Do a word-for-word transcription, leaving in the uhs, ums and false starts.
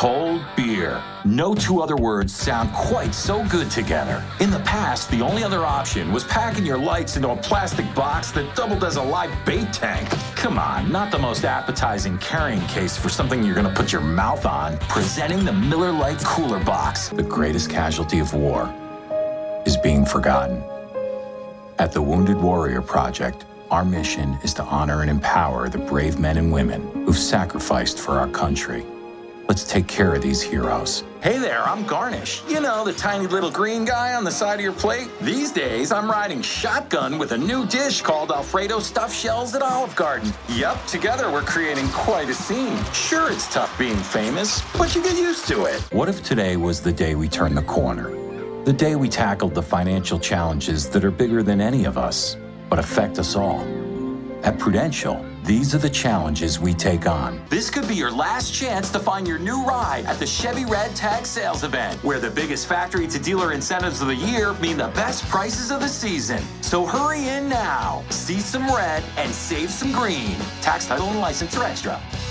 cold beer. No two other words sound quite so good together. In the past, the only other option was packing your lights into a plastic box that doubled as a live bait tank. Come on, not the most appetizing carrying case for something you're gonna put your mouth on. Presenting the Miller Lite Cooler Box. The greatest casualty of war is being forgotten. At the Wounded Warrior Project, our mission is to honor and empower the brave men and women who've sacrificed for our country. Let's take care of these heroes. Hey there, I'm Garnish. You know, the tiny little green guy on the side of your plate? These days, I'm riding shotgun with a new dish called Alfredo Stuffed Shells at Olive Garden. Yup, together we're creating quite a scene. Sure, it's tough being famous, but you get used to it. What if today was the day we turned the corner? The day we tackled the financial challenges that are bigger than any of us, but affect us all. At Prudential, these are the challenges we take on. This could be your last chance to find your new ride at the Chevy Red Tag Sales Event, where the biggest factory-to-dealer incentives of the year mean the best prices of the season. So hurry in now. See some red and save some green. Tax, title, and license are extra.